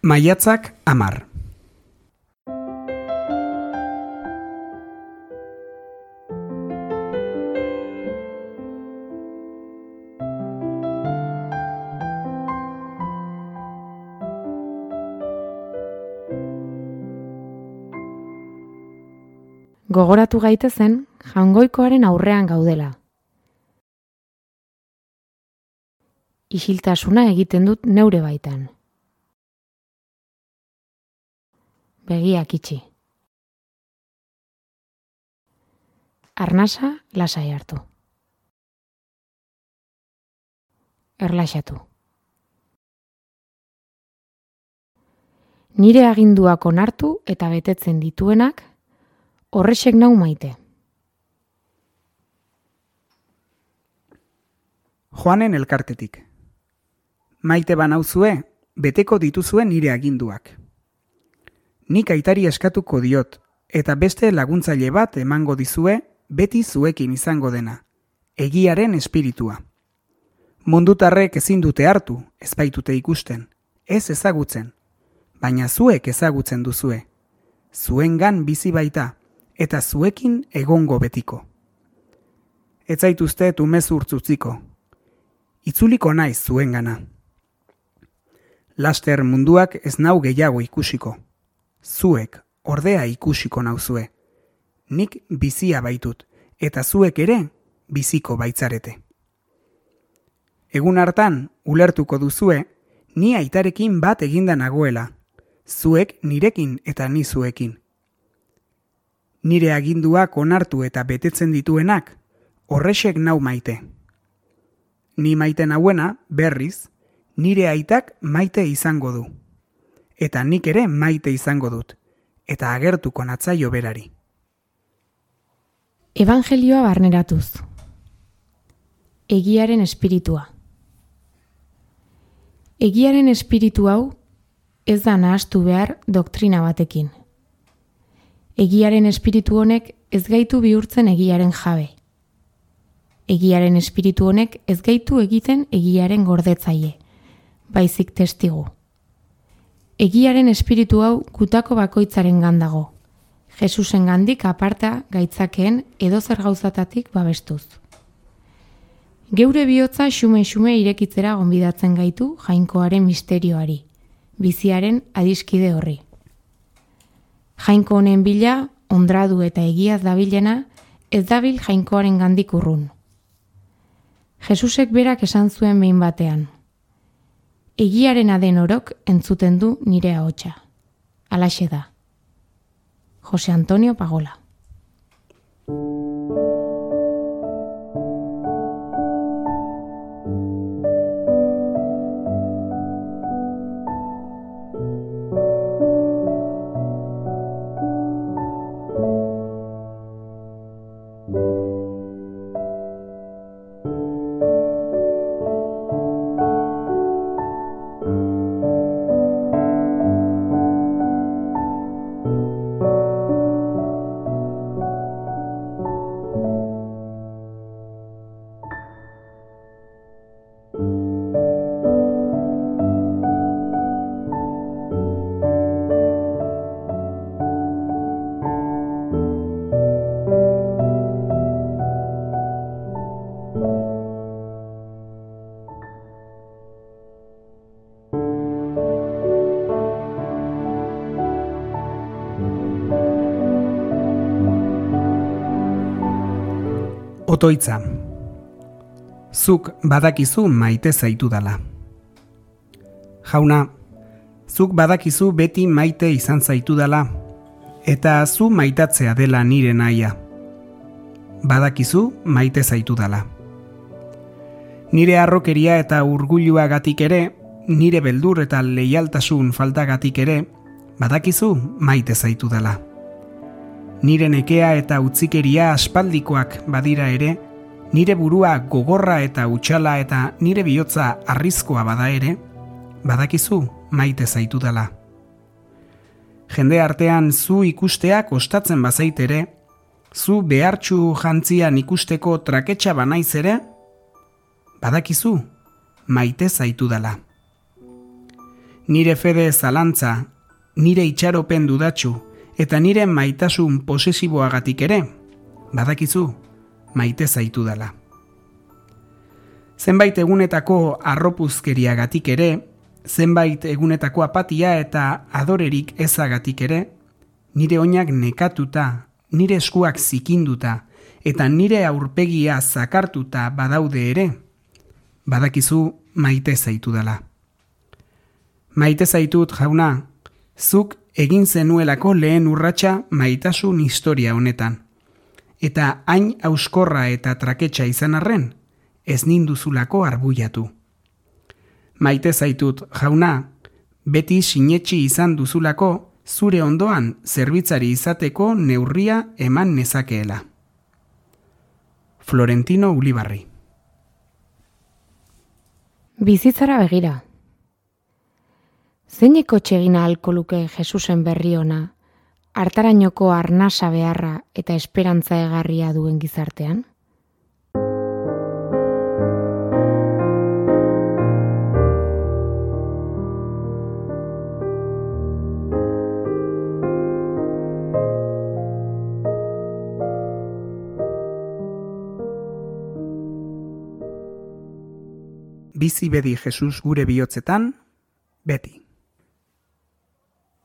Maiatzak 10. Gogoratu gaitezen, Jaungoikoaren aurrean gaudela. Isiltasuna egiten dut neure baitan. Begiak itxi. Arnasa lasai hartu. Erlaxatu. Nire aginduak onartu eta betetzen dituenak, horrexek nau maite. Joanen elkartetik. Maite banauzue, beteko dituzue nire aginduak. Nik aitari eskatuko diot, eta beste laguntzaile bat emango dizue, beti zuekin izango dena, egiaren espiritua. Mundutarrek ezin dute hartu, ez baitute ikusten, ez ezagutzen, baina zuek ezagutzen duzue. Zuengan bizi baita, eta zuekin egongo betiko. Ez zaituzte umezurtz utziko. Itzuliko naiz zuengana. Laster munduak ez nau gehiago ikusiko. Zuek ordea ikusiko nauzue. Nik bizia baitut, eta zuek ere biziko baitzarete. Egun hartan, ulertuko duzue, ni aitarekin bat eginda nagoela. Zuek nirekin eta ni zuekin. Nire aginduak onartu eta betetzen dituenak, horrexek nau maite. Ni maite nauena, berriz, nire aitak maite izango du. Eta nik ere maite izango dut, eta agertuko natzaio berari. Evangelioa barneratuz. Egiaren espiritua. Egiaren espiritu hau ez da nahastu behar doktrina batekin. Egiaren espiritu honek ez gaitu bihurtzen egiaren jabe. Egiaren espiritu honek ez gaitu egiten egiaren gordetzaile, baizik testigu. Egiaren espiritu hau gutako bakoitzaren gandago, Jesusen gandik aparta gaitzakeen edozer gauzatatik babestuz. Geure bihotza xume-xume irekitzera gonbidatzen gaitu Jainkoaren misterioari, biziaren adiskide horri. Jainko honen bila, ondradu eta egiaz dabilena, ez dabil Jainkoaren gandik urrun. Jesusek berak esan zuen behin batean. Egiarena den orok entzuten du nire ahotsa. Halaxe da. Jose Antonio Pagola. Otoitza. Zuk badakizu maite zaitu dala. Jauna, zuk badakizu beti maite izan zaitu dala, eta zu maitatzea dela nire nahia. Badakizu maite zaitu dala. Nire harrokeria eta urguluagatik ere, nire beldur eta leialtasun faltagatik ere, badakizu maite zaitu dala. Nire nekea eta utzikeria aspaldikoak badira ere, nire burua gogorra eta utsala eta nire bihotza arrizkoa bada ere, badakizu maite zaitu dela. Jende artean zu ikustea kostatzen bazait ere, zu behartxu jantzian ikusteko traketxa banaiz ere, badakizu maite zaitu dela. nire fede zalantza, nire itxaropen dudatsu, eta nire maitasun posesiboagatik ere, badakizu, maite zaitu dela. Zenbait egunetako arropuzkeriagatik ere, zenbait egunetako apatia eta adorerik ezagatik ere, nire oinak nekatuta, nire eskuak zikinduta, eta nire aurpegia zakartuta badaude ere, badakizu maite zaitu dela. Maite zaitut, jauna, zuk egin zenuelako lehen urratsa maitasun historia honetan. Eta hain auskorra eta traketsa izan arren, ez ninduzulako arbuiatu. Maite zaitut, jauna, beti sinetxi izan duzulako zure ondoan zerbitzari izateko neurria eman nezakeela. Florentino Ulibarri. Bizitzara begira. Zeineko txegina ahalko luke Jesusen berri ona, hartarainoko arnasa beharra eta esperantza egarria duen gizartean? Bizi bedi Jesus gure bihotzetan, beti.